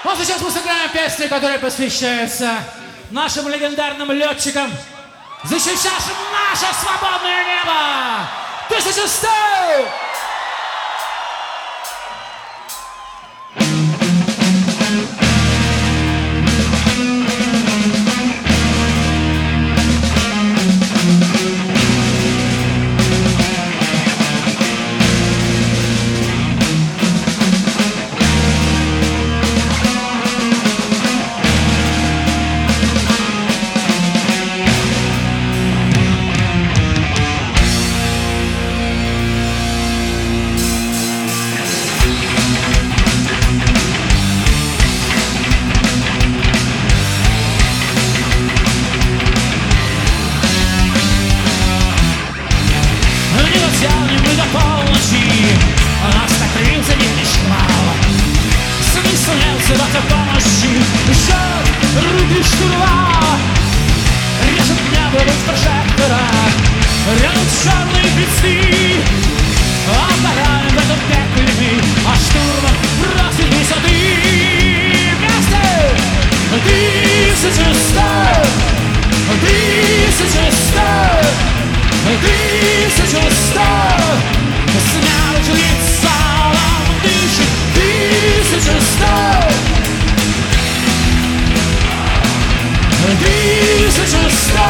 Вот сейчас мы сыграем песню, которая посвящается нашим легендарным летчикам, защищавшим наше свободное небо. 1100! Мы до полночи, нас накрыл зенитный шквал. Смысл нет взывать помощи, жжет руки штурвал. Режет небо луч прожектора, рядом черные песни. Обгораем в этом пекле мы, а штурман просит высоты. Вместе 1100, 1100, 1100. Смерть лица вам дышит 1100, 1100.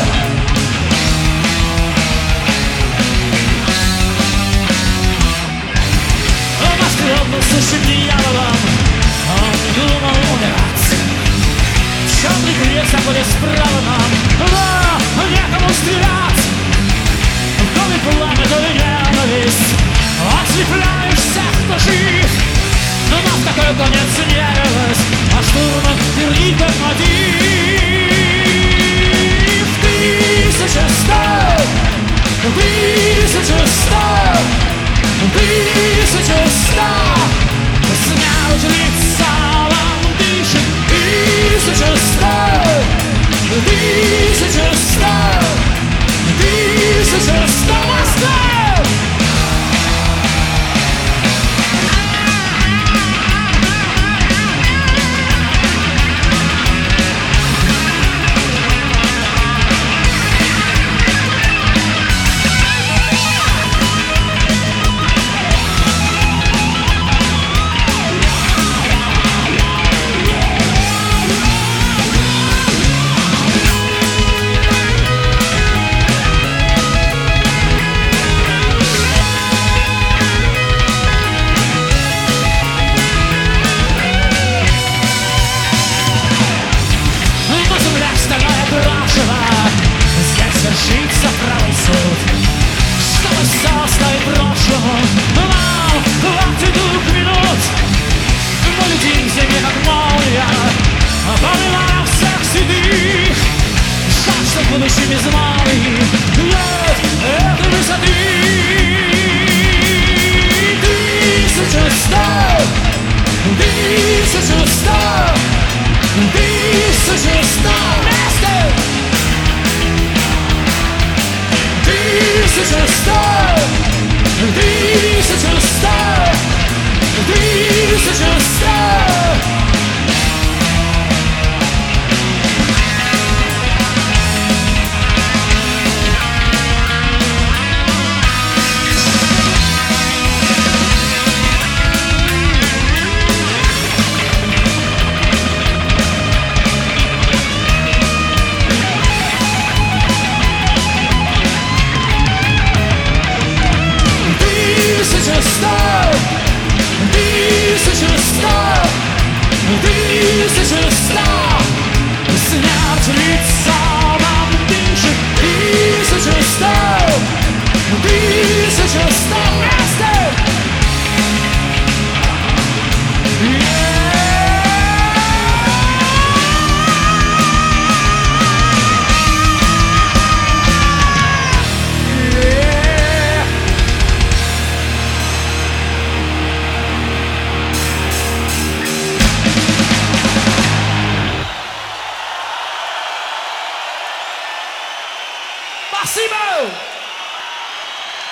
Наш крепился дьяволом, он не думал умирать. Черный крест заходит справа нам, но некому стрелять. В доме пламя, то ли ненависть, ослепляешь всех, кто жив. Но нам в такой конец не верилось, а штурман верни как мотив. 1100, 1100, 1100. Смерть лица вам дышит 1100, 1100. 1100 Москва! Здесь вершится правый суд, чтобы составить прошлому. Нам хватит 2 минут. Мы летим в земле, как молния, поминаем всех седых. Жаль, что в будущем без молнии нет этой высоты. 1100, 1100, 1100. Вместе! 1100, 1100, 1100.